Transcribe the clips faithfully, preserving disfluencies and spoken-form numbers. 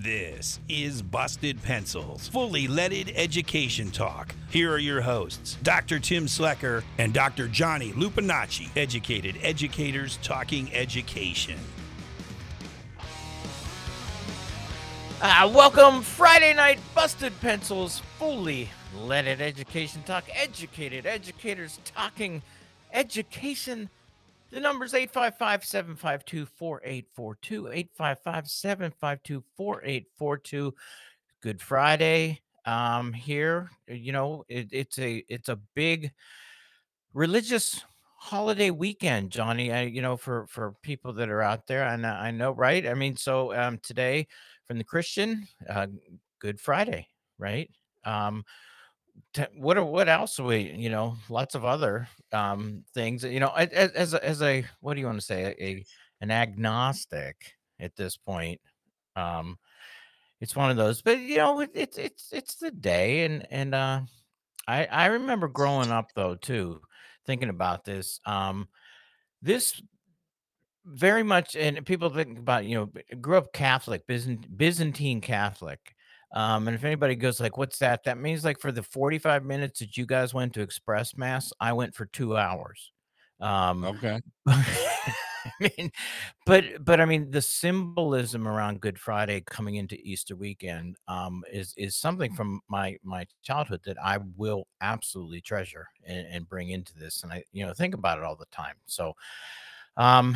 This is Busted Pencils, fully leaded education talk. Here are your hosts, Doctor Tim Slecker and Doctor Johnny Lupinacci, educated educators talking education. Uh, welcome, Friday night Busted Pencils, fully leaded education talk, educated educators talking education. The number's eight five five, seven five two, four eight four two, eight five five, seven five two, four eight four two. Good Friday um, here. You know, it, it's a it's a big religious holiday weekend, Johnny. I, you know, for for people that are out there, and I know, right? I mean, so um, today from the Christian, uh, Good Friday, right? Um, t- what are- what else are we? You know, lots of other um things. You know, as as a, as a what do you want to say? A, a an agnostic at this point. Um, it's one of those, but you know, it, it's it's it's the day, and and uh, I I remember growing up though too, thinking about this. Um, this very much, and people think about, you know, b- grew up Catholic, Byzant, Byzantine Catholic. Um, and if anybody goes like, what's that? That means like for the forty-five minutes that you guys went to Express Mass, I went for two hours. Um, Okay. I mean, but but I mean, the symbolism around Good Friday coming into Easter weekend um, is is something from my my childhood that I will absolutely treasure and, and bring into this, and I you know think about it all the time. So, um,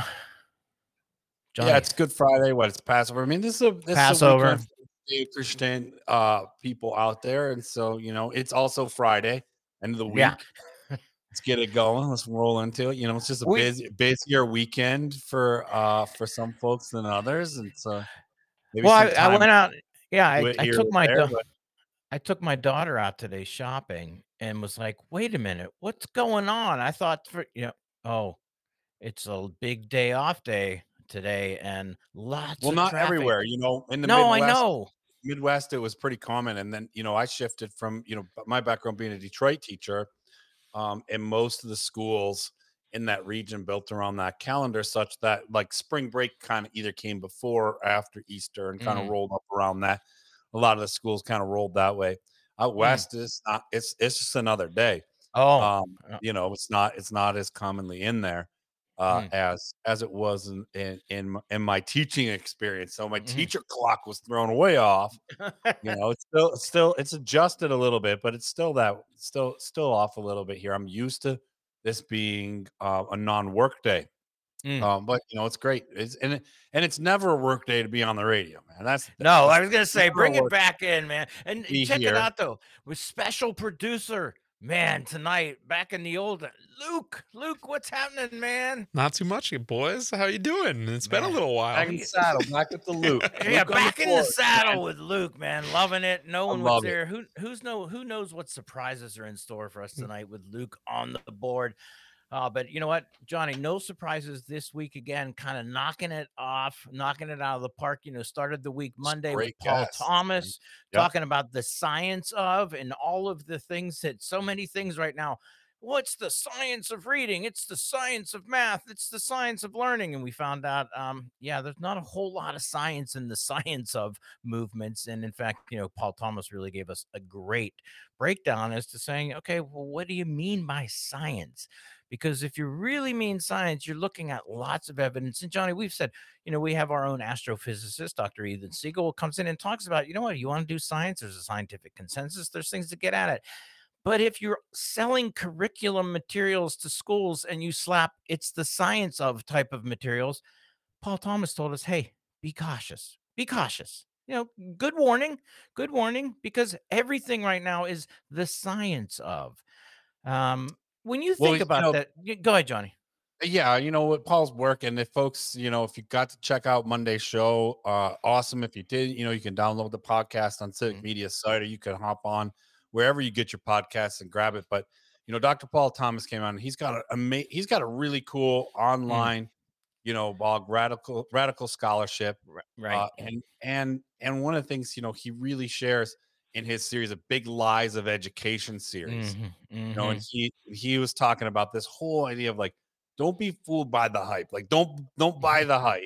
Johnny, Yeah, it's Good Friday. What it's Passover. I mean, this is a this is a Passover. weekend for the Christian uh people out there, and so you know it's also Friday, end of the Yeah, week. Let's get it going. Let's roll into it. You know, it's just a we busy busier weekend for uh for some folks than others, and so maybe well, I, some I time went out. Yeah, to I, it I here or took my there. da- But I took my daughter out today shopping and was like, wait a minute, what's going on? I thought for you know, oh, it's a big day off day today and lots well, of not traffic. everywhere. You know, in the No, I Midwest, know. Midwest, it was pretty common, and then you know I shifted from you know my background being a Detroit teacher. Um, and most of the schools in that region built around that calendar, such that like spring break kind of either came before or after Easter and kind of Mm, rolled up around that. A lot of the schools kind of rolled that way. Out mm. west is not. It's it's just another day. Oh, Um, uh, you know, it's not it's not as commonly in there uh, mm, as as it was in, in in m- in my teaching experience. So my mhm. teacher clock was thrown way off. You know, it's still it's still it's adjusted a little bit, but it's still that still still off a little bit here. I'm used to this being uh, a non-work day. Mm. Um, but you know, it's great. It's and it, and it's never a work day to be on the radio, man. That's the thing. No, It's I was gonna say, never a bring it work back in, man, and to and be check it here. out though with special producer, man. Tonight, back in the old Luke, Luke, what's happening, man? Not too much, you boys. How you doing? It's been a Man, little while. Back in the we saddle, back at the loop. yeah, Luke on the back in the floor, man. saddle with Luke, man, loving it, I knowing what's love it. there. Who who's know who knows what surprises are in store for us tonight with Luke on the board. Uh, but you know what, Johnny, no surprises this week again, kind of knocking it off, knocking it out of the park. You know, started the week Just Monday with great Paul guests, man. Thomas Yep. talking about the science of and all of the things that so many things right now. What's the science of reading? It's the science of math. It's the science of learning. And we found out, um, yeah, there's not a whole lot of science in the science of movements. And in fact, you know, Paul Thomas really gave us a great breakdown as to saying, okay, well, what do you mean by science? Because if you really mean science, you're looking at lots of evidence. And Johnny, we've said, you know, we have our own astrophysicist, Doctor Ethan Siegel, comes in and talks about, you know what, you want to do science, there's a scientific consensus, there's things to get at it. But if you're selling curriculum materials to schools and you slap it's the science of type of materials, Paul Thomas told us, hey, be cautious, be cautious. You know, good warning, good warning, because everything right now is the science of. Um, when you Well, think you about know, that, y- go ahead, Johnny. yeah, you know what Paul's work, and if folks, you know, if you got to check out Monday's show, uh, awesome. If you did, you know, you can download the podcast on Civic Mm, Media site, or you can hop on wherever you get your podcasts and grab it. But you know, Doctor Paul Thomas came on. He's got a ama- he's got a really cool mm, online, you know, blog radical radical scholarship, ri- right. uh, and and and one of the things you know he really shares in his series of Big Lies of Education series, Hmm. you know, Hmm. and he he was talking about this whole idea of like don't be fooled by the hype. Like don't don't buy the hype.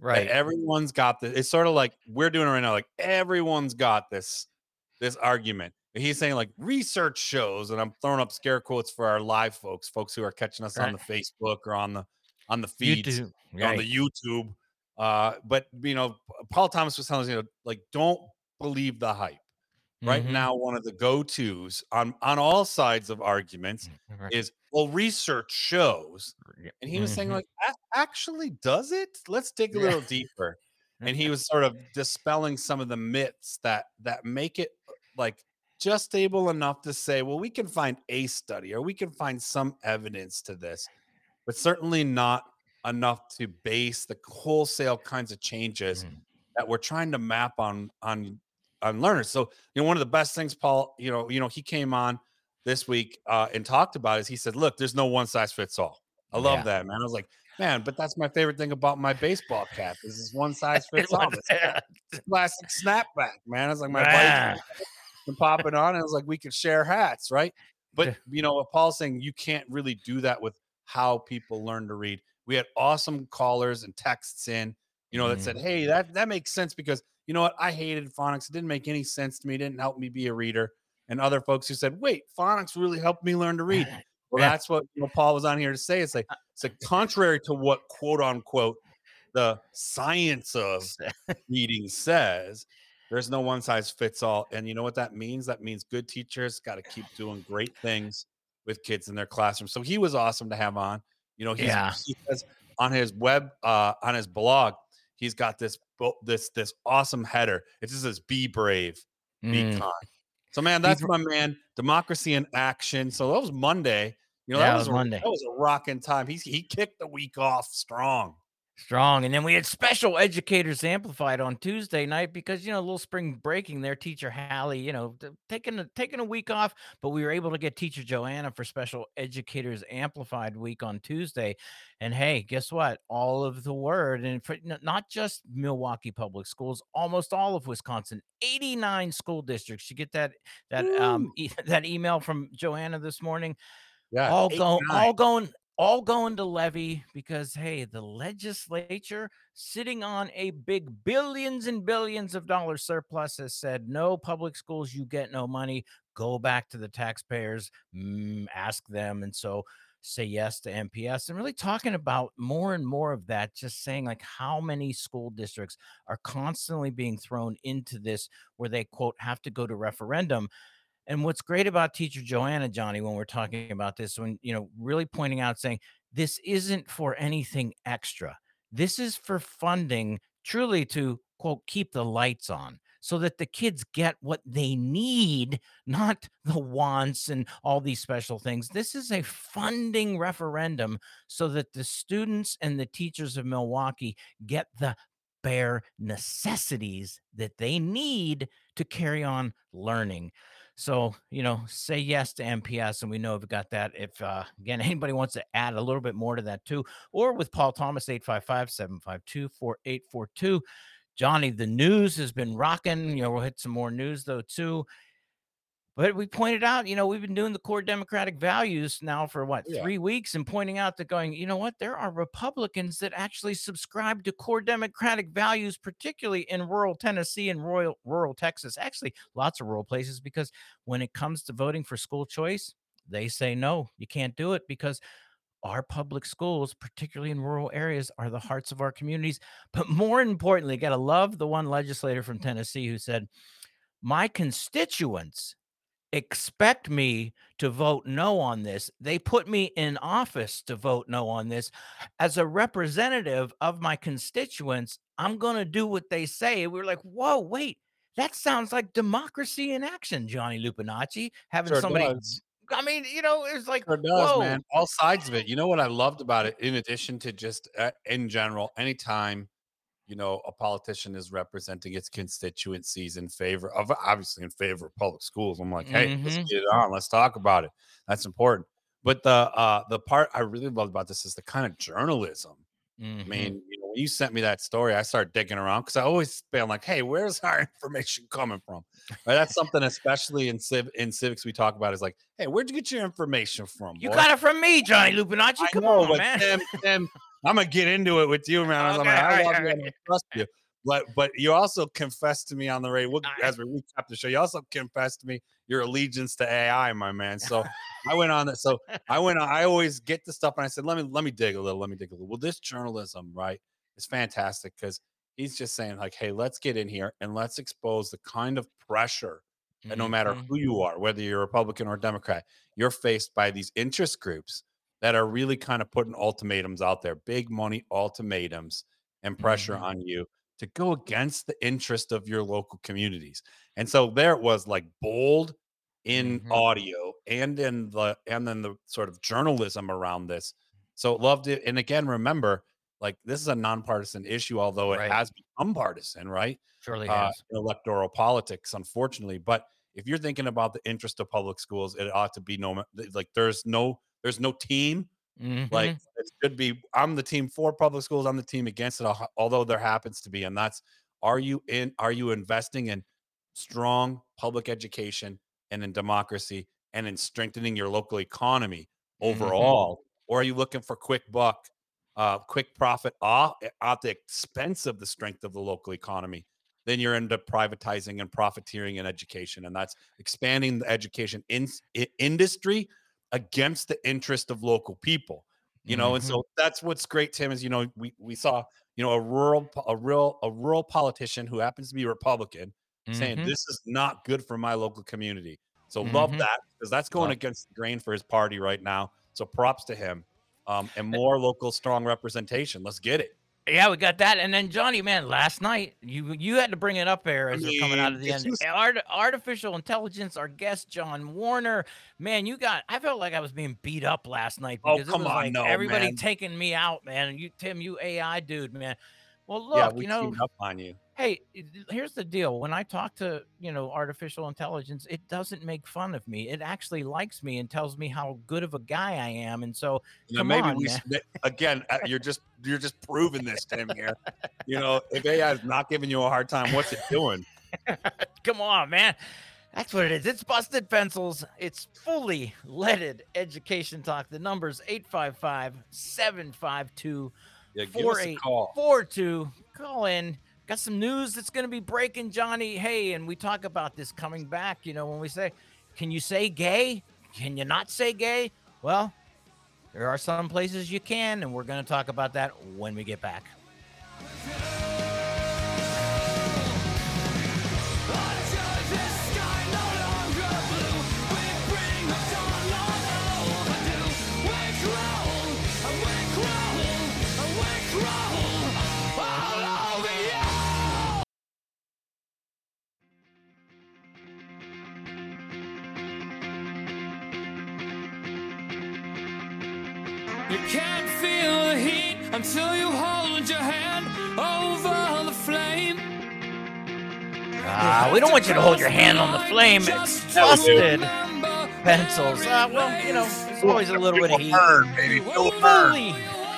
Right. That everyone's got this. It's sort of like we're doing it right now. Like everyone's got this this argument. And he's saying like research shows, and I'm throwing up scare quotes for our live folks, folks who are catching us on Right. the Facebook or on the on the feeds, YouTube. on Right. the YouTube. Uh, but you know, Paul Thomas was telling us, you know, like don't believe the hype. Right Mhm. now, one of the go-tos on on all sides of arguments Right. is, well, research shows. And he was saying, Mhm. like, "A- actually, does it? Let's dig a Yeah. little deeper." And he was sort of dispelling some of the myths that that make it uh, like just stable enough to say, well, we can find a study or we can find some evidence to this, but certainly not enough to base the wholesale kinds of changes Mhm. that we're trying to map on on on learners. So, you know, one of the best things, Paul, you know, you know, he came on this week uh, and talked about is he said, look, there's no one size fits all. I love Yeah. that, man. I was like, man, but that's my favorite thing about my baseball cap is this one size It fits all. was- This classic snapback, man. It's like my Ah. Vikings and pop it on. And it was like we could share hats, right? But you know what Paul's saying, you can't really do that with how people learn to read. We had awesome callers and texts in, you know, that said, Mhm. hey, that that makes sense because you know what? I hated phonics. It didn't make any sense to me. It didn't help me be a reader. And other folks who said, wait, phonics really helped me learn to read. Well, Yeah. that's what you know, Paul was on here to say. It's like it's like contrary to what quote unquote the science of reading says, there's no one size fits all. And you know what that means? That means good teachers got to keep doing great things with kids in their classroom. So he was awesome to have on. You know, he's Yeah. he says on his web uh on his blog, he's got this bo- this this awesome header. It just says be brave, be Mm. kind. So man, Be that's br- my man, democracy in action. So that was Monday. You know, Yeah, that it was, was a Monday. that was a rocking time. He's he kicked the week off strong. Strong. And then we had special educators amplified on Tuesday night because, you know, a little spring breaking there. Teacher Hallie, you know, t- taking a, taking a week off, but we were able to get Teacher Joanna for special educators amplified week on Tuesday. And hey, guess what? All of the word, and for, n- not just Milwaukee Public Schools, almost all of Wisconsin, eighty-nine school districts. You get that that um Woo! e- that email from Joanna this morning. Yeah, all eight go nine. all going all going to levy because hey, the legislature sitting on a big billions and billions of dollars surplus has said no public schools, you get no money, go back to the taxpayers, mm, ask them. And so say yes to M P S and really talking about more and more of that, just saying like how many school districts are constantly being thrown into this where they quote have to go to referendum. And what's great about Teacher Joanna, Johnny, when we're talking about this, when, you know, really pointing out saying this isn't for anything extra. This is for funding truly to, quote, keep the lights on so that the kids get what they need, not the wants and all these special things. This is a funding referendum so that the students and the teachers of Milwaukee get the bare necessities that they need to carry on learning. So, you know, say yes to M P S, and we know we've got that. If, uh, again, anybody wants to add a little bit more to that too, or with Paul Thomas, eight five five, seven five two, four eight four two. Johnny, the news has been rocking. You know, we'll hit some more news though too. But we pointed out, you know, we've been doing the core democratic values now for what, Yeah. three weeks and pointing out that going, you know what, there are Republicans that actually subscribe to core democratic values, particularly in rural Tennessee and rural, rural Texas, actually lots of rural places, because when it comes to voting for school choice, they say, no, you can't do it because our public schools, particularly in rural areas, are the hearts of our communities. But more importantly, got to love the one legislator from Tennessee who said, my constituents expect me to vote no on this. They put me in office to vote no on this. As a representative of my constituents, I'm going to do what they say. We were like, whoa, wait, that sounds like democracy in action, Johnny Lupinacci, having Sure somebody. does. I mean, you know, it's like, Sure does, whoa. man. All sides of it. You know what I loved about it, in addition to just uh, in general, anytime you know a politician is representing its constituencies in favor of, obviously in favor of public schools, I'm like, hey, let's Mhm. get it on. Let's talk about it. That's important. But the uh the part I really loved about this is the kind of journalism. I Mhm. mean, you know, when you sent me that story, I started digging around because I always feel like, hey, where's our information coming from? Right? That's something, especially in civ in civics, we talk about is like, hey, where'd you get your information from, You boy? got it from me, Johnny Lupinacci. I Come know, on, but man. Tim, Tim, I'm gonna get into it with you, man. I'm Okay, like, I all love right, you all and I right. trust you. But but you also confessed to me on the radio we'll, I- as we recap the show. You also confessed to me your allegiance to A I, my man. So I went on that. So I went on. I always get the stuff, and I said, let me let me dig a little. Let me dig a little. Well, this journalism, right, is fantastic because he's just saying like, hey, let's get in here and let's expose the kind of pressure. And no matter Mhm. who you are, whether you're Republican or Democrat, you're faced by these interest groups that are really kind of putting ultimatums out there, big money ultimatums and pressure Mhm. on you to go against the interest of your local communities. And so there it was like bold in Mhm. audio and in the and then the sort of journalism around this. So loved it. And again, remember, like this is a nonpartisan issue, although it Right. has become partisan, right? Surely Uh, has. in electoral politics, unfortunately. But if you're thinking about the interest of public schools, it ought to be no ma- like there's no there's no team like Mhm. it should be. I'm the team for public schools. I'm the team against it. al- Although there happens to be, and that's are you in? Are you investing in strong public education and in democracy and in strengthening your local economy Mhm. overall, or are you looking for quick buck, uh, quick profit off at the expense of the strength of the local economy? Then you're into privatizing and profiteering in education, and that's expanding the education in, i- industry against the interest of local people. You know, and Mhm. so that's what's great, Tim, is you know, we we saw, you know, a rural po- a real a rural politician who happens to be Republican saying Mhm. this is not good for my local community. So love Mhm. that because that's going Love. against the grain for his party right now. So props to him. Um, and more local strong representation. Let's get it. Yeah, we got that, and then Johnny, man, last night you you had to bring it up there I as we're coming out mean, of the did end. you Art, artificial intelligence, our guest John Warner, man, you got. I felt like I was being beat up last night oh, because it come was on, like no, everybody man. taking me out, man. And you, Tim, you A I dude, man. Well, Yeah, look, we you know, teamed up on you. hey, it- here's the deal. When I talk to, you know, artificial intelligence, it doesn't make fun of me. It actually likes me and tells me how good of a guy I am. And so, And then come maybe on, we man. should- again, uh, you're just you're just proving this, Tim. Here, you know, if A I is not giving you a hard time, what's it doing? Come on, man. That's what it is. It's Busted Pencils. It's fully leaded education talk. The number's eight five five, seven five two, Yeah, give four us a eight call. four two. Call in. Got some news that's going to be breaking, Johnny. Hey, and we talk about this coming back. You know, when we say, can you say gay? Can you not say gay? Well, there are some places you can, and we're going to talk about that when we get back. You can't feel the heat until you hold your hand over the flame. Ah, we don't want you to hold your hand on the flame. It's Busted Pencils. Uh, well, you know, there's always a little bit of heat. Burn, baby. Feel the burn. Fully,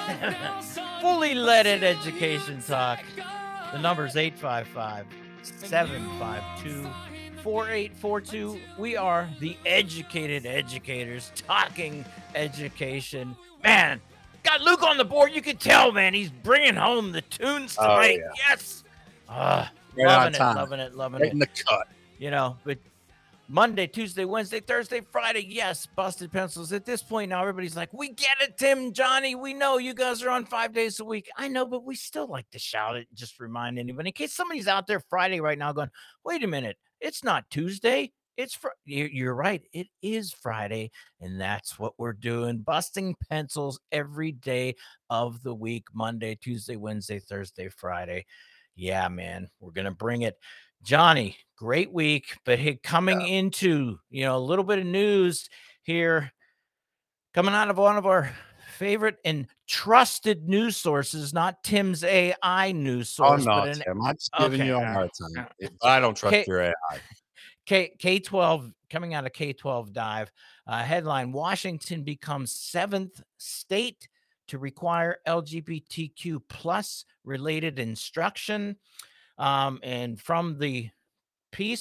fully leaded education talk. The number's eight five five, seven five two, four eight four two. We are the educated educators talking education. Man, got Luke on the board. You can tell, man, he's bringing home the tunes Oh, tonight. yeah. Yes. Ah, Right on loving it, time. loving it, loving Right it. in the cut. You know, but Monday, Tuesday, Wednesday, Thursday, Friday. Yes, Busted Pencils. At this point now, everybody's like, we get it, Tim, Johnny. We know you guys are on five days a week. I know, but we still like to shout it. Just remind anybody in case somebody's out there Friday right now going, wait a minute, it's not Tuesday. It's fr-. You're you're right. It is Friday, and that's what we're doing. Busting pencils every day of the week, Monday, Tuesday, Wednesday, Thursday, Friday. Yeah, man, we're gonna bring it. Johnny, great week, but hey, coming into, you know, a little bit of news here coming out of one of our favorite and trusted news sources, not Tim's A I news Oh source, no, but an Tim. I'm just giving okay, you a uh, hard time. uh, I don't trust K, your A I. K K twelve coming out of K twelve Dive. Uh, headline: Washington becomes seventh state to require L G B T Q plus related instruction. Um, and from the piece,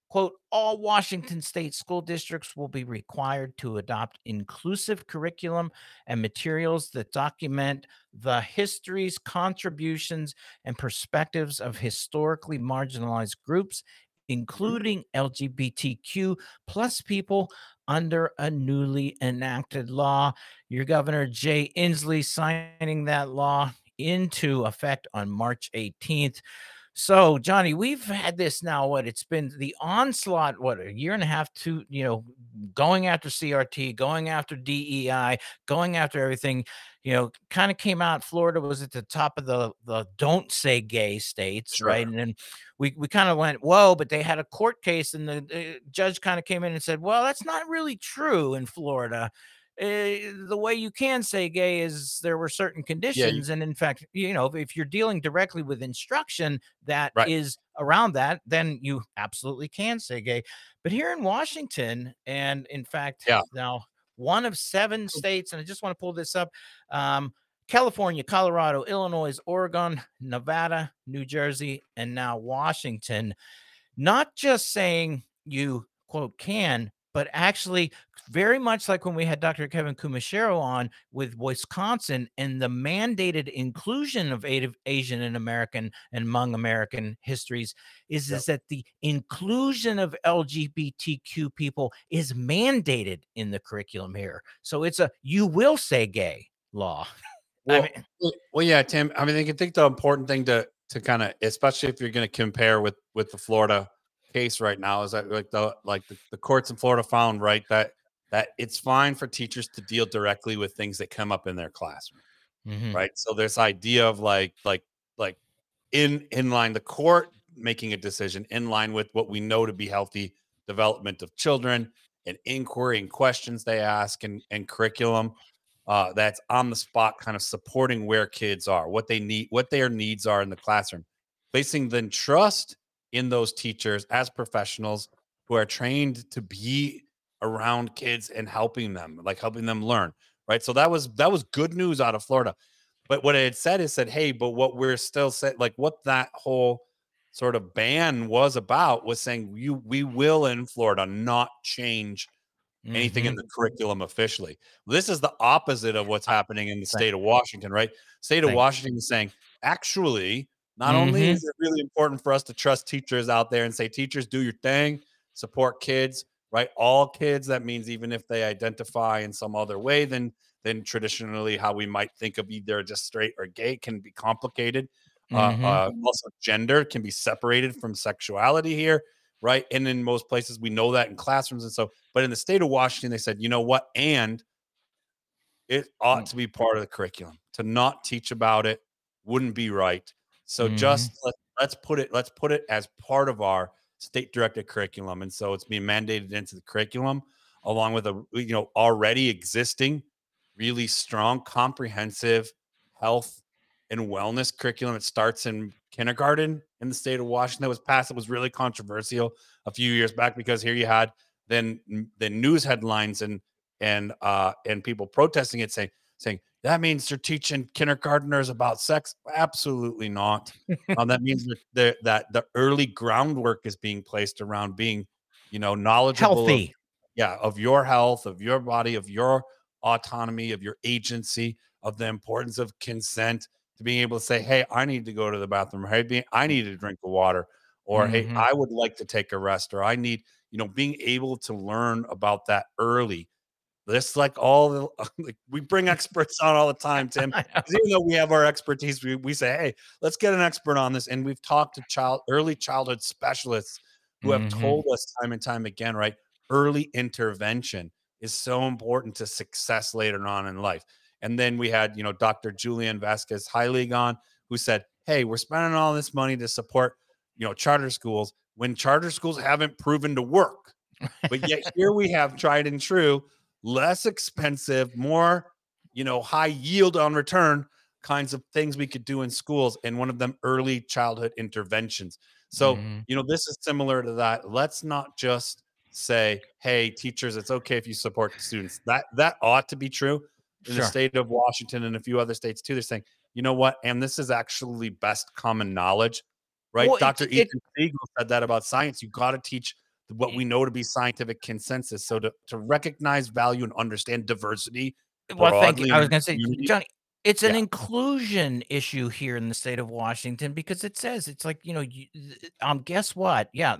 quote, all Washington state school districts will be required to adopt inclusive curriculum and materials that document the histories, contributions, and perspectives of historically marginalized groups, including L G B T Q plus people under a newly enacted law. Your Governor Jay Inslee signing that law into effect on March eighteenth. So, Johnny, we've had this now. What it's been the onslaught, what a year and a half to, you know, going after C R T, going after D E I, going after everything, you know, kind of came out. Florida was at the top of the, the don't say gay states, Sure. right? And then we, we kind of went, whoa, but they had a court case, and the, the judge kind of came in and said, well, that's not really true in Florida. Uh, the way you can say gay is there were certain Yeah, you, conditions, and in fact, you know, if you're dealing directly with instruction that right. is around that, then you absolutely can say gay. But here in Washington, and in fact, Yeah. now one of seven states, and I just want to pull this up: um, California, Colorado, Illinois, Oregon, Nevada, New Jersey, and now Washington. Not just saying you quote can, but actually very much like when we had Doctor Kevin Kumashiro on with Wisconsin and the mandated inclusion of Ada- Asian and American and Hmong American histories is, Yep. is that the inclusion of L G B T Q people is mandated in the curriculum here. So it's a you will say gay law. I Well, mean, well, well, yeah, Tim. I mean, I think the important thing to to kind of, especially if you're going to compare with with the Florida case right now, is that like the like the, the courts in Florida found right that that it's fine for teachers to deal directly with things that come up in their classroom, mhm. right? So this idea of like like like in in line the court making a decision in line with what we know to be healthy development of children and inquiry and questions they ask and and curriculum uh, that's on the spot, kind of supporting where kids are, what they need, what their needs are in the classroom, placing then trust in those teachers as professionals who are trained to be around kids and helping them, like helping them learn. Right. So that was that was good news out of Florida. But what it had said is said, hey, but what we're still saying, like what that whole sort of ban was about was saying you we will in Florida not change anything in Mhm. the curriculum officially. This is the opposite of what's happening in the Thank, state of Washington, right? State of thank. Washington is saying, actually, not only Mhm. is it really important for us to trust teachers out there and say, teachers, do your thing, support kids, right? All kids. That means even if they identify in some other way than than traditionally how we might think of either just straight or gay can be complicated. Uh, Mhm. uh, also, gender can be separated from sexuality here, right? And in most places, we know that in classrooms and so. But in the state of Washington, they said, you know what? And it ought to be part of the curriculum. To not teach about it wouldn't be right. So Mhm. just let, let's put it let's put it as part of our state directed curriculum. And so it's being mandated into the curriculum along with a you know already existing really strong comprehensive health and wellness curriculum. It starts in kindergarten in the state of Washington that was passed. It was really controversial a few years back because here you had then the news headlines and and uh and people protesting it saying saying that means they're teaching kindergartners about sex. Absolutely not. Um, that means that the, that the early groundwork is being placed around being you know knowledgeable of Healthy. yeah of your health, of your body, of your autonomy, of your agency, of the importance of consent, to being able to say, hey, I need to go to the bathroom, hey, I need to drink of water, or hey, Mhm. I would like to take a rest, or I need, you know, being able to learn about that early. This like all the like we bring experts on all the time, Tim. I know. Because even though we have our expertise, we, we say, hey, let's get an expert on this. And we've talked to child early childhood specialists who have Mhm. told us time and time again, right? Early intervention is so important to success later on in life. And then we had, you know, Doctor Julian Vasquez Heilig on, who said, hey, we're spending all this money to support, you know, charter schools when charter schools haven't proven to work. But yet here we have tried and true, less expensive, more, you know, high yield on return kinds of things we could do in schools. And one of them early childhood interventions. So, Mhm. you know, this is similar to that. Let's not just say, hey, teachers, it's okay if you support students. That that ought to be true in the Sure. state of Washington and a few other states too. They're saying, you know what? And this is actually best common knowledge, right? Well, it Doctor it Ethan Siegel said that about science. You got to teach what we know to be scientific consensus. So to, to recognize, value, and understand diversity Well, thank you. broadly in I was our going to say, community. Johnny, it's an Yeah. inclusion issue here in the state of Washington because it says it's like, you know, you, th- um, guess what? Yeah,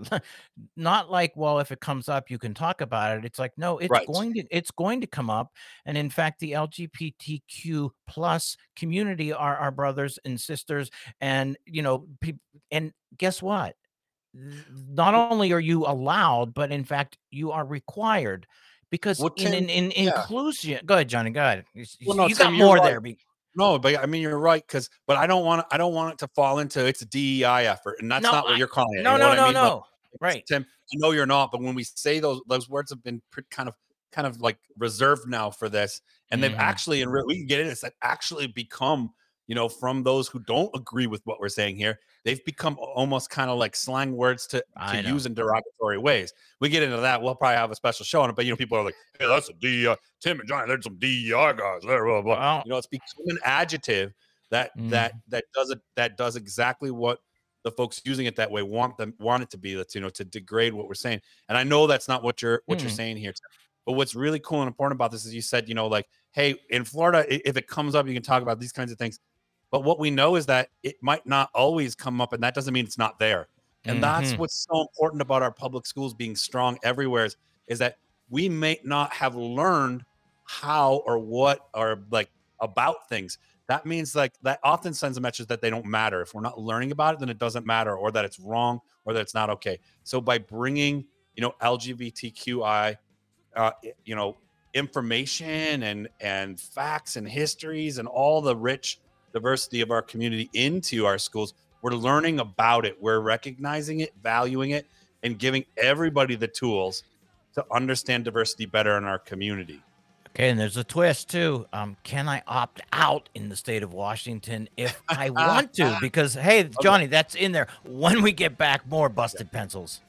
not like, well, if it comes up, you can talk about it. It's like, no, it's Right. going to, it's going to come up. And in fact, the L G B T Q plus community are our brothers and sisters, and you know, people. And guess what? Th- Not only are you allowed, but in fact, you are required. Because Well, in Tim, in, in yeah. inclusion, go ahead, Johnny. Go ahead. You, s- Well, no, you Tim, got you're more right. there. Be, No, but I mean you're right, because but I don't want I don't want it to fall into it's a D E I effort, and that's no, not what I, you're calling it. You no, know no, what I no, mean? Like, no. it's- Right. Tim, I know you're not, but when we say those those words have been pre- kind of kind of like reserved now for this, and they've Mhm. actually and re- we can get into this that actually become, you know, from those who don't agree with what we're saying here, they've become a- almost kind of like slang words to to I know. use in derogatory ways. We get into that. We'll probably have a special show on it, but you know, people are like, "Hey, that's a D E I. Tim and Johnny, there's some D E I guys." Blah, blah, blah. Well, You know, it's become an adjective that that mm, that does it that does exactly what the folks using it that way want them want it to be. That's, you know, to degrade what we're saying. And I know that's not what you're what you're mm, saying here. Tim. But what's really cool and important about this is you said, you know, like, hey, in Florida, i- if it comes up, you can talk about these kinds of things. But what we know is that it might not always come up, and that doesn't mean it's not there. And that's mhm, what's so important about our public schools being strong everywhere is, is that we may not have learned how or what or like about things. That means like that often sends a message that they don't matter. If we're not learning about it, then it doesn't matter, or that it's wrong, or that it's not okay. So by bringing, you know, L G B T Q I, uh, you know, information and and facts and histories and all the rich diversity of our community into our schools, we're learning about it. We're recognizing it, valuing it, and giving everybody the tools to understand diversity better in our community. okay, and there's a twist too. Um, can I opt out in the state of Washington if I want to? Because hey, Okay. Johnny, that's in there. When we get back, more busted pencils.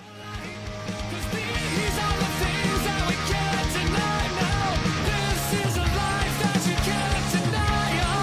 'Cause these are the things that we can't deny now. This is a life that you can't deny.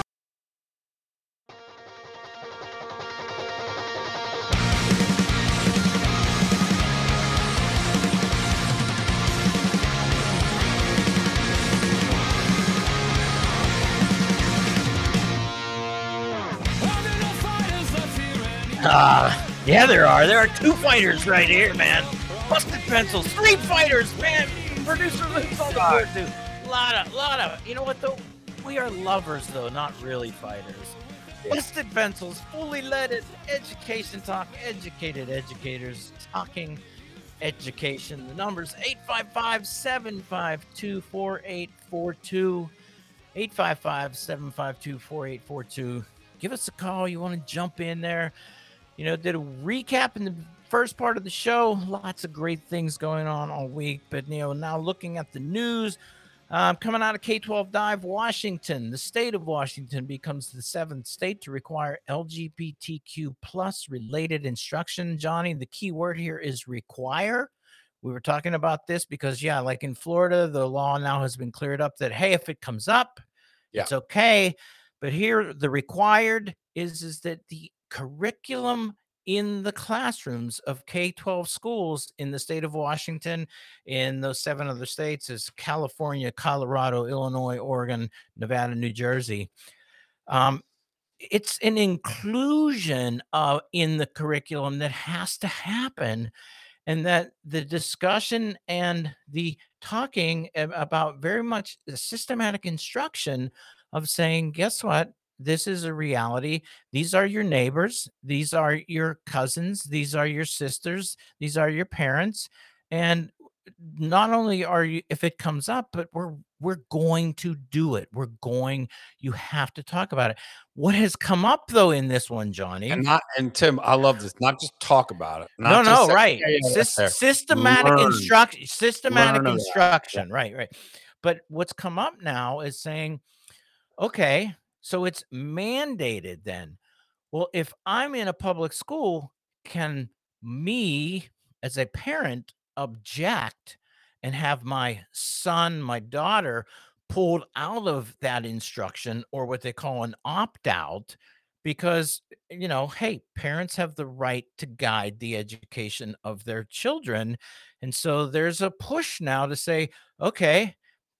Are there no fighters left here anymore? Ah, yeah, there are. There are two fighters right here, man. Busted pencils, three fighters, man. Producer Luke's on the board too. Lot of, lot of. You know what though? We are lovers though, not really fighters. Busted pencils, fully leaded education talk, educated educators talking education. The number's eight five five, seven five two, four eight four two. eight five five, seven five two, four eight four two. Give us a call. You want to jump in there. You know, did a recap in the first part of the show. Lots of great things going on all week. But, you know, now looking at the news, um, coming out of K twelve Dive, Washington, the state of Washington becomes the seventh state to require L G B T Q plus related instruction. Johnny, the key word here is require. We were talking about this because, yeah, like in Florida, the law now has been cleared up that, hey, if it comes up, Yeah. it's okay. But here, the required is, is that the curriculum in the classrooms of K twelve schools in the state of Washington, in those seven other states, is California, Colorado, Illinois, Oregon, Nevada, New Jersey. Um, it's an inclusion uh, in the curriculum that has to happen, and that the discussion and the talking ab- about very much the systematic instruction of saying, guess what? This is a reality. These are your neighbors. These are your cousins. These are your sisters. These are your parents. And not only are you, if it comes up, but we're we're going to do it. We're going, you have to talk about it. What has come up though in this one, Johnny? And not and Tim, I love this. Not just talk about it. No, Not just no, say, right. yeah, yeah, that's Sys- there. systematic Learn. instruction, systematic Learn of that. instruction. Right, right. But what's come up now is saying, okay, so it's mandated then. Well, if I'm in a public school, can me as a parent object and have my son, my daughter pulled out of that instruction, or what they call an opt out, because, you know, hey, parents have the right to guide the education of their children. And so there's a push now to say, okay,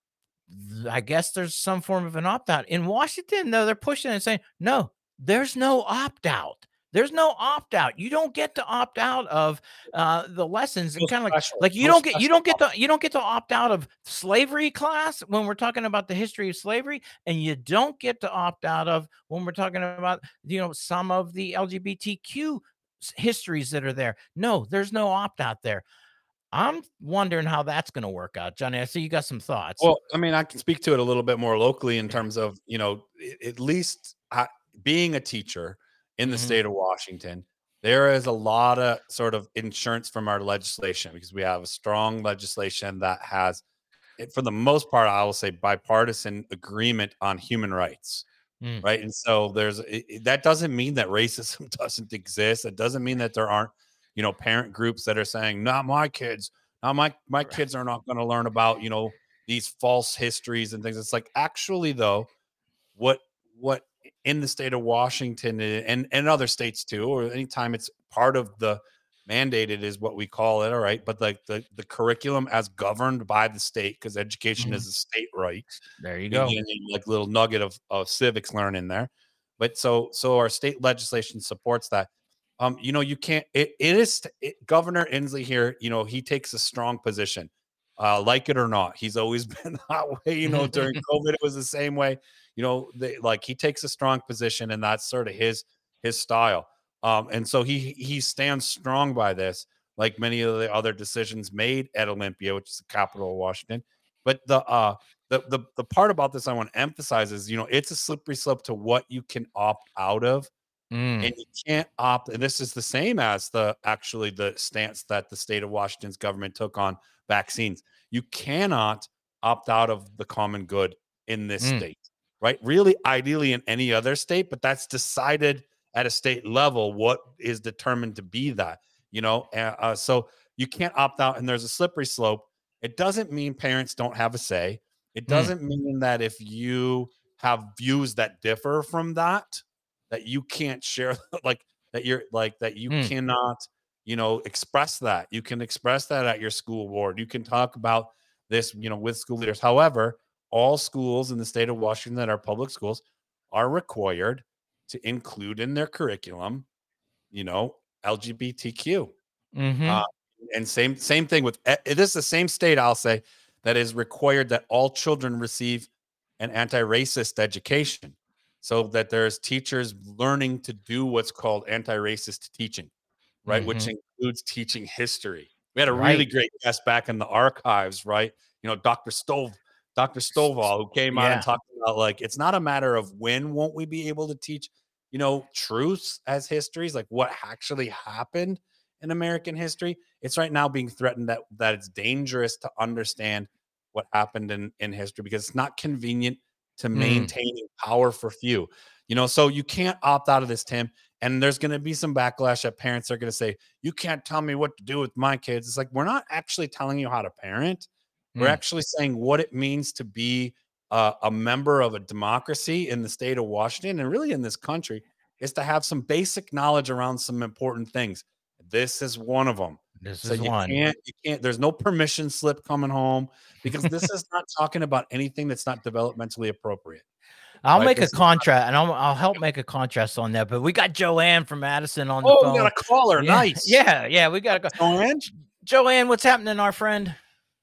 th- I guess there's some form of an opt out. In Washington, though, they're pushing it and saying, no, there's no opt out. There's no opt out. You don't get to opt out of uh, the lessons, No and kind of like special, like you no don't get you special don't get to you don't get to opt out of slavery class when we're talking about the history of slavery, and you don't get to opt out of when we're talking about, you know, some of the L G B T Q s- histories that are there. No, there's no opt out there. I'm wondering how that's going to work out, Johnny. I see you got some thoughts. Well, I mean, I can speak to it a little bit more locally in terms of, you know, a- at least I, being a teacher in the Mhm. state of Washington, there is a lot of sort of insurance from our legislation because we have a strong legislation that has, it- for the most part, I will say bipartisan agreement on human rights. Mm, Right. And so there's it, it- that doesn't mean that racism doesn't exist. It doesn't mean that there aren't, you know, parent groups that are saying, not my kids, not my my right. kids are not going to learn about, you know, these false histories and things. It's like actually though, what what in the state of Washington a- and and other states too, or anytime it's part of the mandated is what we call it, all right. But like the the curriculum as governed by the state, because education Mhm. is a state right. There you You go. get a like little nugget of, of civics learn in there. But so so our state legislation supports that. Um, you know, you can't it, it is it, Governor Inslee here, you know, he takes a strong position. Uh, like it or not, he's always been that way. You know, during COVID, it was the same way. You know, they, like he takes a strong position, and that's sort of his his style. Um, and so he he stands strong by this, like many of the other decisions made at Olympia, which is the capital of Washington. But the uh the the the part about this I want to emphasize is, you know, it's a slippery slope to what you can opt out of, Mm, and you can't opt. And this is the same as the actually the stance that the state of Washington's government took on vaccines. You cannot opt out of the common good in this mm, state, right? Really, ideally in any other state, but that's decided at a state level what is determined to be that, you know. Uh, uh, so you can't opt out, and there's a slippery slope. It doesn't mean parents don't have a say. It mm, doesn't mean that if you have views that differ from that, that you can't share like that you're like that you mm, cannot, you know, express that. You can express that at your school board. You can talk about this, you know, with school leaders. However, all schools in the state of Washington that are public schools are required to include in their curriculum, you know, L G B T Q. Uh, mhm, and same same thing with e- this is the same state I'll say that is required that all children receive an anti-racist education, so that there's teachers learning to do what's called anti-racist teaching, right? Which mhm. includes teaching history. We had a really Right. great guest back in the archives, right? You know, Doctor Stove, Doctor S- s- Stovall, who came on and Yeah. talked about like it's not a matter of when won't we be able to teach, you know, truths as histories, like what actually happened in American history. It's right now being threatened that that it's dangerous to understand what happened in in history because it's not convenient to Mm, maintaining power for few. You know, so you can't opt out of this, Tim. And there's going to be some backlash that parents are going to say, you can't tell me what to do with my kids. It's like, we're not actually telling you how to parent. We're mm, actually saying what it means to be a, a member of a democracy in the state of Washington and really in this country is to have some basic knowledge around some important things. This is one of them. this So is you one. can't, you can't, there's no permission slip coming home because this is not talking about anything that's not developmentally appropriate, I'll right? make a This is, contrast, and I'll I'll help make a contrast on that. But we got Joanne from Madison on the oh, we got phone. a caller. Yeah, Nice. yeah, yeah. We got to go. Joanne? Joanne, what's happening, our friend?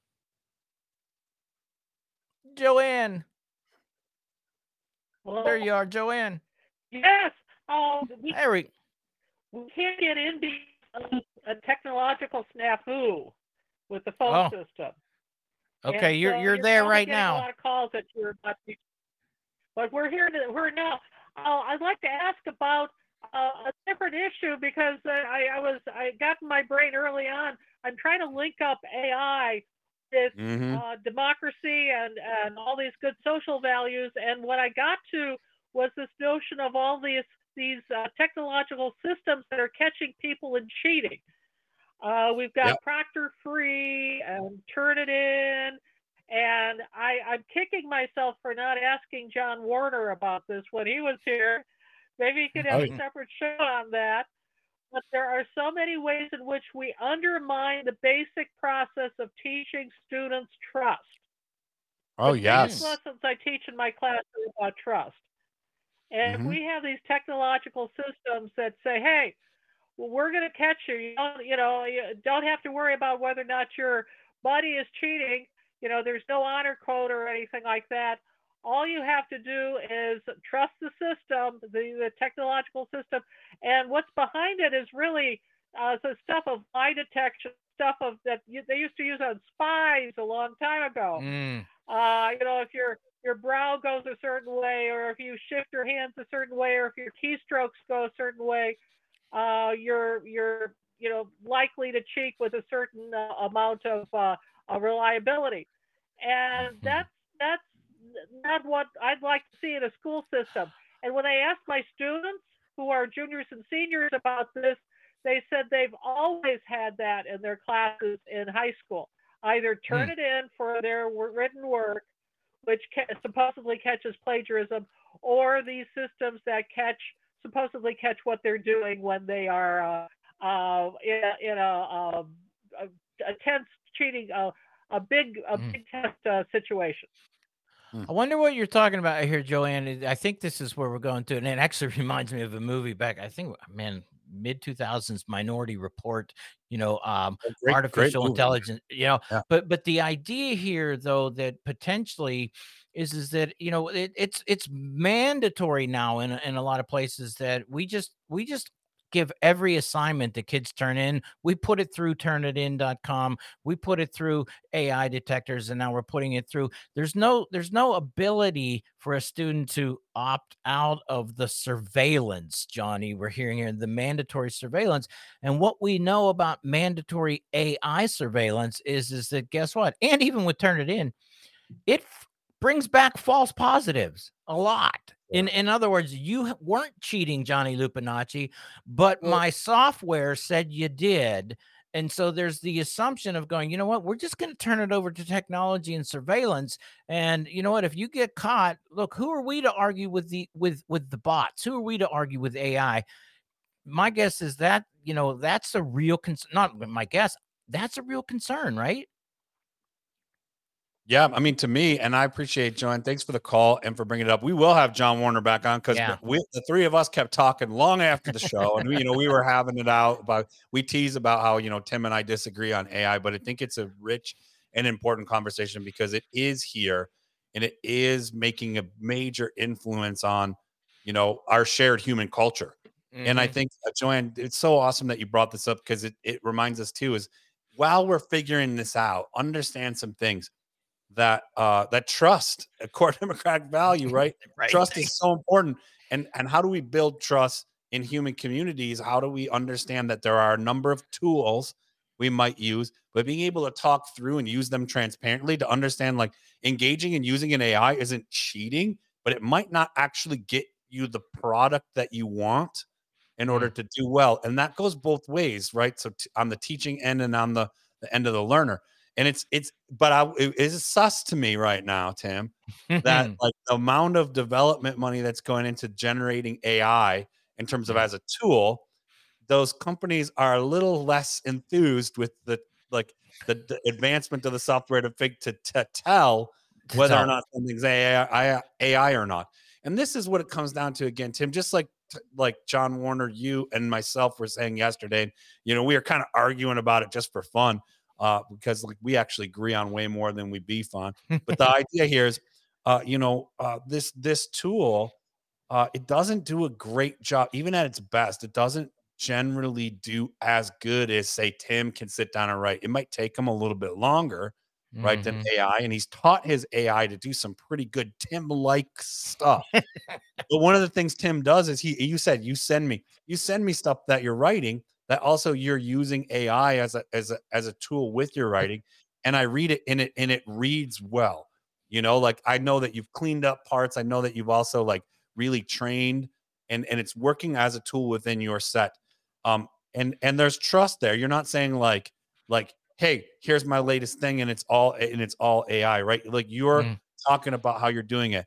Joanne, there Well, you are, Joanne. yes. Oh, we There we. we can't get into a, a technological snafu with the phone Oh, system, okay. and You're so you're you're there probably right getting a now. lot of calls that you're not. But we're here to we're now. Uh, I'd like to ask about uh, a different issue because uh, I, I was I got in my brain early on. I'm trying to link up A I with Mm-hmm. uh, democracy and and all these good social values. And what I got to was this notion of all these these uh, technological systems that are catching people in cheating. Uh, we've Yep. got Proctor Free and Turnitin, and I, I'm kicking myself for not asking John Warner about this when he was here, Maybe you could have Oh, a yeah. separate show on that. But there are so many ways in which we undermine the basic process of teaching students trust. Oh, The biggest yes. lessons I teach in my class are about trust. And if Mhm. we have these technological systems that say, hey, well, we're going to catch you. You don't, you know, you don't have to worry about whether or not your buddy is cheating. You know, there's no honor code or anything like that. All you have to do is trust the system, the, the technological system, and what's behind it is really uh, the stuff of lie detection, stuff of that you, they used to use on spies a long time ago. Mm. Uh, you know, if your your brow goes a certain way, or if you shift your hands a certain way, or if your keystrokes go a certain way, uh, you're you're you know likely to cheat with a certain uh, amount of uh, uh, reliability, and Mhm. that's that's not what I'd like to see in a school system. And when I ask my students who are juniors and seniors about this, they said they've always had that in their classes in high school. Either turn Mm. it in for their w- written work, which ca- supposedly catches plagiarism, or these systems that catch supposedly catch what they're doing when they are uh, uh, in, a, in a, um, a, a tense cheating, uh, a big a Mm. big test uh, situation. I wonder what you're talking about here, Joanne. Is- I think this is where we're going to, and it actually reminds me of a movie back. I think, man, mid two thousands, Minority Report. You know, um, Oh, great, great artificial movie. intelligence. You know, Yeah. but but the idea here, though, that potentially is is that you know it, it's it's mandatory now in a- in a lot of places that we just we just give every assignment that kids turn in. We put it through turn it in dot com. We put it through A I detectors, and now we're putting it through there's no there's no ability for a student to opt out of the surveillance, Johnny. We're hearing here the mandatory surveillance. And what we know about mandatory A I surveillance is, is that guess what? And even with Turn It In, it f- brings back false positives a lot. In, in other words, you h- weren't cheating, Johnny Lupinacci, but Well, my software said you did. And so there's the assumption of going, you know what, we're just going to turn it over to technology and surveillance. And you know what, if you get caught, look, who are we to argue with the with with the bots? Who are we to argue with A I? My guess is that, you know, that's a real concern. Not my guess, that's a real concern, right? yeah, I mean, to me, and I appreciate Joanne. Thanks for the call and for bringing it up. We will have John Warner back on because Yeah. we, the three of us, kept talking long after the show, and we, you know, we were having it out about. We tease about how you know Tim and I disagree on A I, but I think it's a rich and important conversation because it is here and it is making a major influence on you know our shared human culture. And I Mhm. think uh, Joanne, it's so awesome that you brought this up because it it reminds us too is while we're figuring this out, understand some things that uh that trust, a core democratic value, right? Right. Trust is so important. And and how do we build trust in human communities? How do we understand that there are a number of tools we might use, but being able to talk through and use them transparently to understand like engaging and using an A I isn't cheating, but it might not actually get you the product that you want in order Mm. to do well. And that goes both ways, right? So t- on the teaching end and on the, the end of the learner. And it's it's but I it is sus to me right now, Tim, that like the amount of development money that's going into generating A I in terms of Yeah. as a tool, those companies are a little less enthused with the like the, the advancement of the software to fig to, to tell To whether or tell. not something's A I, A I or not. And this is what it comes down to again, Tim. Just like like John Warner, you and myself were saying yesterday, you know, we are kind of arguing about it just for fun, uh, because like we actually agree on way more than we beef on. But the idea here is, uh, you know, uh, this this tool, uh, it doesn't do a great job, even at its best. It doesn't generally do as good as say Tim can sit down and write. It might take him a little bit longer, right, than Mhm. A I, and he's taught his A I to do some pretty good Tim-like stuff. But one of the things Tim does is he you said you send me you send me stuff that you're writing that also you're using A I as a as a as a tool with your writing, and I read it and it and it reads well. You know, like I know that you've cleaned up parts. I know that you've also like really trained and and it's working as a tool within your set. Um and and there's trust there. You're not saying like like hey, here's my latest thing and it's all and it's all A I, right? Like you're Mm. talking about how you're doing it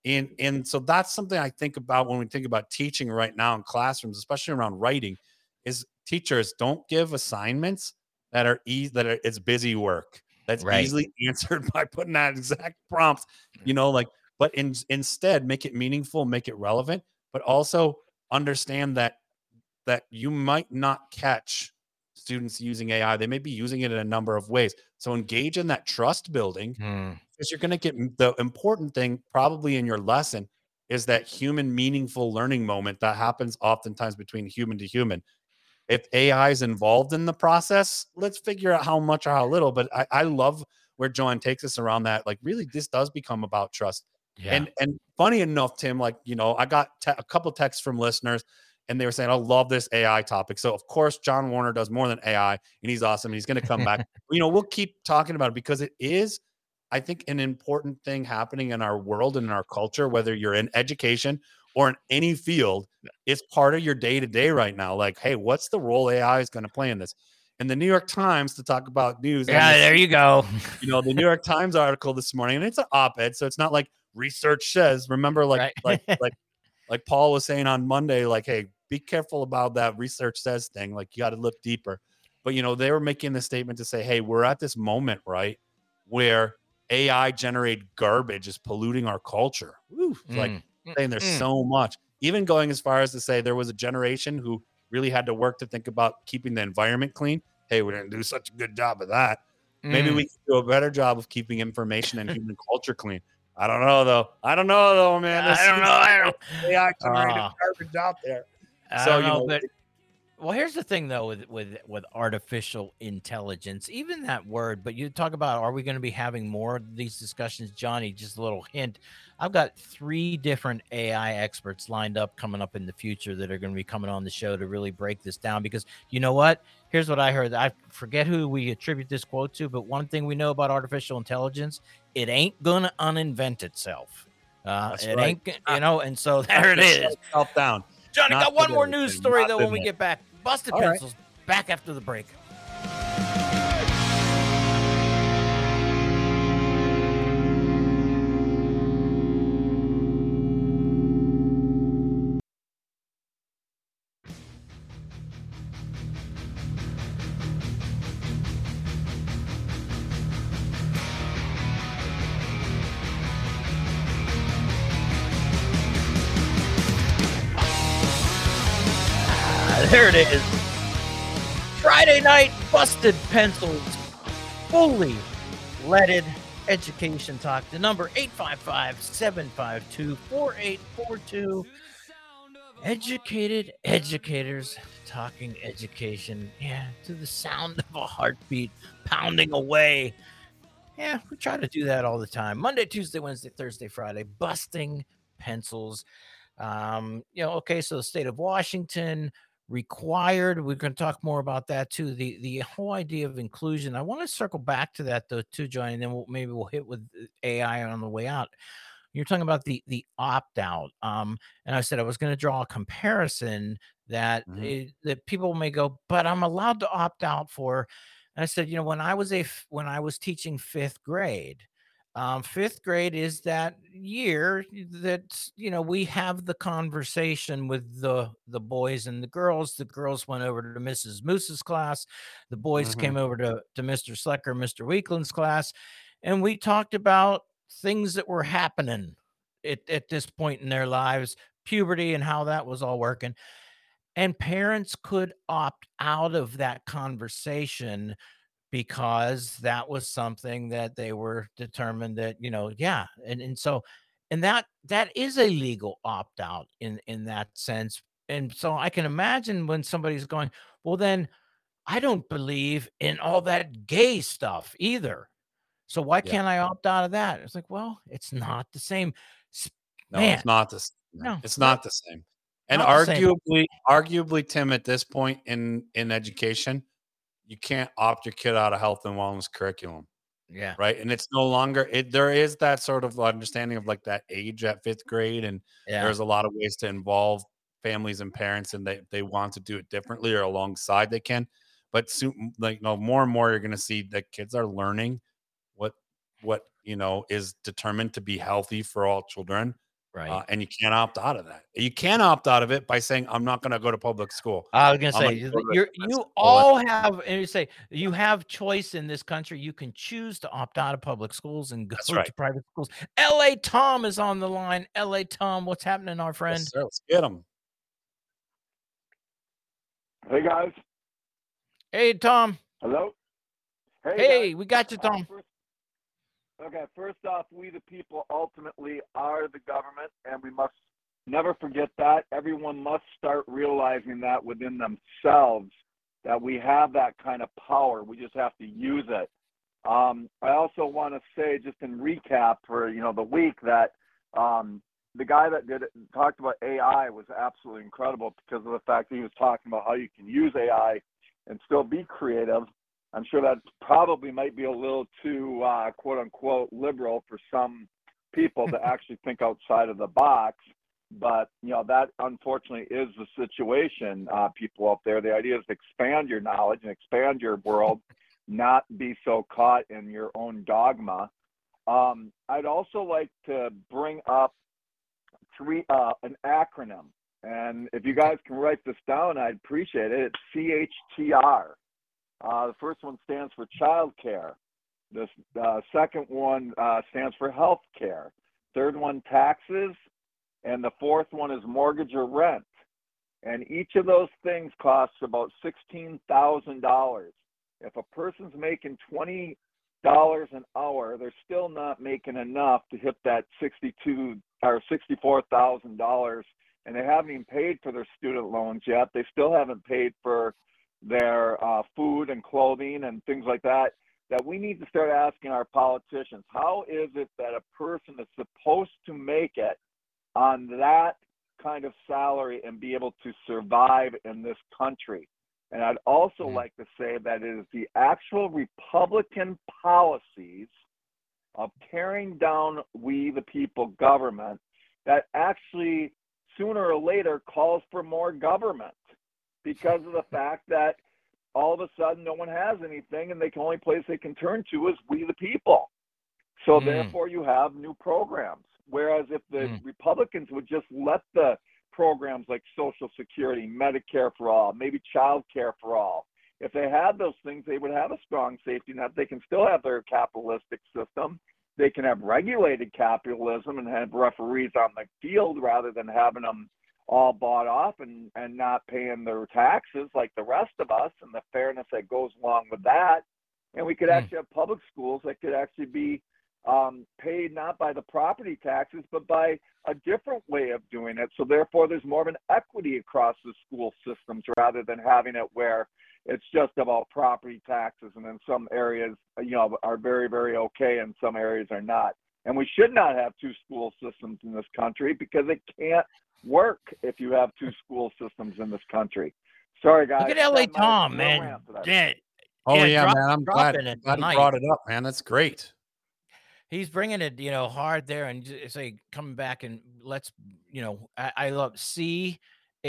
And and so that's something I think about when we think about teaching right now in classrooms, especially around writing, is teachers don't give assignments that are easy that are it's busy work that's Right. easily answered by putting that exact prompt, you know, like but in, instead make it meaningful, make it relevant, but also understand that that you might not catch students using A I. They may be using it in a number of ways. So engage in that trust building Hmm. because you're going to get the important thing probably in your lesson is that human meaningful learning moment that happens oftentimes between human to human. If A I is involved in the process, let's figure out how much or how little. But I, I love where John takes us around that. Like, really, this does become about trust. Yeah. And and funny enough, Tim, like, you know, I got te- a couple texts from listeners and they were saying, I love this A I topic. So, of course, John Warner does more than A I and he's awesome. And he's going to come back. You know, we'll keep talking about it because it is, I think, an important thing happening in our world and in our culture, whether you're in education or in any field. It's part of your day to day right now. Like, hey, what's the role A I is going to play in this? And the New York Times, to talk about news, and Yeah, this- there you go. you know, the New York Times article this morning, and it's an op-ed, so it's not like research says. Remember, like, Right. like, like, like Paul was saying on Monday, like, hey, be careful about that research says thing. Like, you got to look deeper. But you know, they were making the statement to say, hey, we're at this moment, right, where A I generated garbage is polluting our culture. Woo, it's like Mm, saying there's mm. so much. Even going as far as to say there was a generation who really had to work to think about keeping the environment clean. Hey, we didn't do such a good job of that. Maybe Mm. we can do a better job of keeping information and human culture clean. I don't know though. I don't know though, man. I don't know. I don't. A I generated Ah. garbage out there. I So, don't you know, know, but well, here's the thing though with with with artificial intelligence, even that word. But you talk about, are we going to be having more of these discussions, Johnny? Just a little hint. I've got three different A I experts lined up coming up in the future that are going to be coming on the show to really break this down. Because you know what? Here's what I heard. I forget who we attribute this quote to, but one thing we know about artificial intelligence, it ain't gonna uninvent itself. Uh, That's it right. ain't, g- you know. And so there it is. Self down. Johnny, Not got one good more everything, news story not though good when we enough. get back. Busted All right. Pencils, back after the break. Ah, there it is. Friday night Busted Pencils, fully leaded education talk. The number eight five five, seven five two, four eight four two. Educated educators talking education. Yeah, to the sound of a heartbeat pounding away. Yeah, we try to do that all the time. Monday, Tuesday, Wednesday, Thursday, Friday, busting pencils. Um, you know, okay, so the state of Washington required. We're going to talk more about that too. The the whole idea of inclusion. I want to circle back to that though too, Johnny, and then we'll, maybe we'll hit with A I on the way out. You're talking about the the opt out. Um, and I said I was going to draw a comparison that Mhm. it, that people may go, but I'm allowed to opt out for. And I said, you know, when I was a f- when I was teaching fifth grade, um, fifth grade is that year that you know we have the conversation with the the boys and the girls. The girls went over to Missus Moose's class, the boys Mhm. came over to to Mister Slecker, Mister Weakland's class, and we talked about things that were happening at, at this point in their lives, puberty and how that was all working. And parents could opt out of that conversation because that was something that they were determined that, you know, yeah. And and so and that that is a legal opt out in in that sense. And so I can imagine when somebody's going, well, then I don't believe in all that gay stuff either. So why Yeah. can't I opt out of that? It's like, well, it's not the same. S- No, Man, it's not the same. no, It's no, not the same. And not the same. arguably, arguably, Tim, at this point in in education, you can't opt your kid out of health and wellness curriculum, Yeah. right? And it's no longer it. There is that sort of understanding of like that age at fifth grade, and Yeah. there's a lot of ways to involve families and parents, and they they want to do it differently or alongside they can. But soon, like no more and more, you're going to see that kids are learning what what you know is determined to be healthy for all children Right. Uh, and you can't opt out of that. You can opt out of it by saying, I'm not going to go to public school. I was gonna I'm say gonna you go to the you're private you school." all have and you say you have choice in this country. You can choose to opt out of public schools and go That's right. to private schools. L A Tom is on the line. L A Tom, what's happening, our Yes, friend? sir. Let's get them. Hey guys. Hey, Tom. Hello. Hey. Hey, guys. we got you, Uh, Tom. first, okay. First off, we the people ultimately are the government, and we must never forget that. Everyone must start realizing that within themselves, that we have that kind of power. We just have to use it. Um, I also want to say, just in recap for you know the week, that um, the guy that did it, talked about A I was absolutely incredible because of the fact that he was talking about how you can use A I and still be creative. I'm sure that probably might be a little too uh, quote unquote liberal for some people to actually think outside of the box. But you know that unfortunately is the situation. Uh, people out there, the idea is to expand your knowledge and expand your world, not be so caught in your own dogma. Um, I'd also like to bring up three uh, an acronym, and if you guys can write this down, I'd appreciate it. It's C H T R. Uh, the first one stands for child care. The uh, second one uh, stands for health care. Third one, taxes. And the fourth one is mortgage or rent. And each of those things costs about sixteen thousand dollars. If a person's making twenty dollars an hour, they're still not making enough to hit that sixty-two or sixty-four thousand dollars. And they haven't even paid for their student loans yet. They still haven't paid for their uh, food and clothing and things like that. That we need to start asking our politicians, how is it that a person is supposed to make it on that kind of salary and be able to survive in this country? And I'd also Mm. like to say that it is the actual Republican policies of tearing down we the people government that actually sooner or later calls for more government, because of the fact that all of a sudden no one has anything and the only place they can turn to is we the people. So Mm. therefore you have new programs. Whereas if the Mm. Republicans would just let the programs like Social Security, Medicare for all, maybe child care for all, if they had those things, they would have a strong safety net. They can still have their capitalistic system. They can have regulated capitalism and have referees on the field rather than having them all bought off and, and not paying their taxes like the rest of us, and the fairness that goes along with that. And we could Mm. actually have public schools that could actually be um, paid not by the property taxes, but by a different way of doing it. So therefore, there's more of an equity across the school systems rather than having it where it's just about property taxes. And in some areas, you know, are very, very okay, and some areas are not. And we should not have two school systems in this country because it can't work if you have two school systems in this country. Sorry, guys. Look at L A That's my Tom, little man. rant today. Yeah, Oh, yeah, yeah, drop- man. I'm glad, dropping it glad you tonight. brought it up, man. That's great. He's bringing it, you know, hard there, and j- say coming back and let's, you know, I, I love C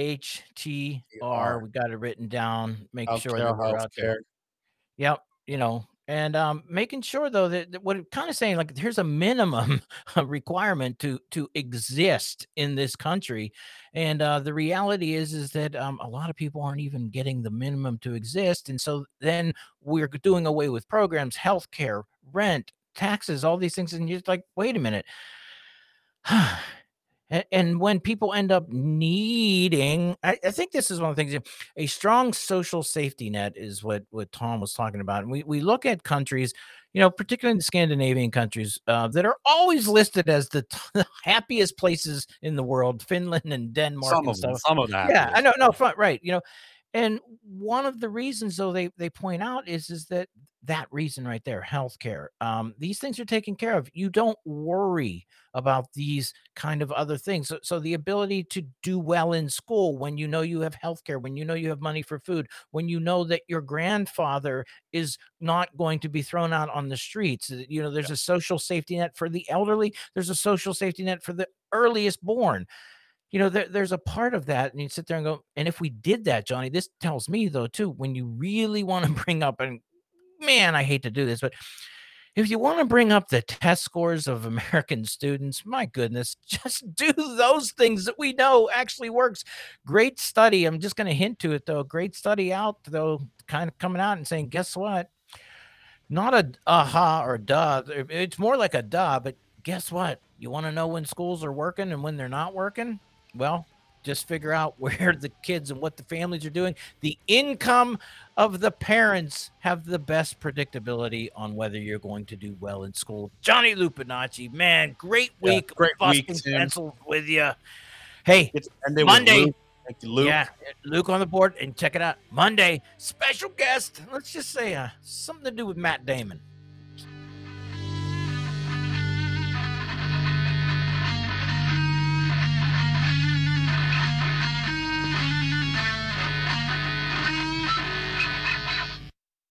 H T R. We got it written down. Make sure Healthcare, that we're out there. healthcare. Yep, you know, and um, making sure though that, that what it kind of saying like here's a minimum requirement to to exist in this country, and uh, the reality is is that um, a lot of people aren't even getting the minimum to exist, and so then we're doing away with programs, healthcare, rent, taxes, all these things, and you're just like, wait a minute. A- And when people end up needing, I, I think this is one of the things. A strong social safety net is what what Tom was talking about. And we we look at countries, you know, particularly the Scandinavian countries, uh, that are always listed as the, t- the happiest places in the world, Finland and Denmark Some and of them, stuff. some of that. Yeah, I know, no, front right, you know. And one of the reasons, though, they they point out is is that that reason right there, healthcare. Um, these things are taken care of. You don't worry about these kind of other things. So, so the ability to do well in school when you know you have healthcare, when you know you have money for food, when you know that your grandfather is not going to be thrown out on the streets. uh, You know, there's a social safety net for the elderly. There's a social safety net for the earliest born. You know, there, there's a part of that, and you sit there and go, and if we did that, Johnny, this tells me though too, when you really want to bring up, and man, I hate to do this, but If you want to bring up the test scores of American students, my goodness, just do those things that we know actually works. Great study. I'm just going to hint to it, though. Great study out, though, kind of coming out and saying, guess what? Not a aha or duh. It's more like a duh, but guess what? You want to know when schools are working and when they're not working? Well, just figure out where the kids and what the families are doing. The income of the parents have the best predictability on whether you're going to do well in school. Johnny Lupinacci, man, great Yeah, week. great week, busting Tim. pencils with you. Hey, It's ended with Monday. Luke. Thank you, Luke. yeah, Luke on the board, and check it out. Monday, special guest. Let's just say uh, something to do with Matt Damon.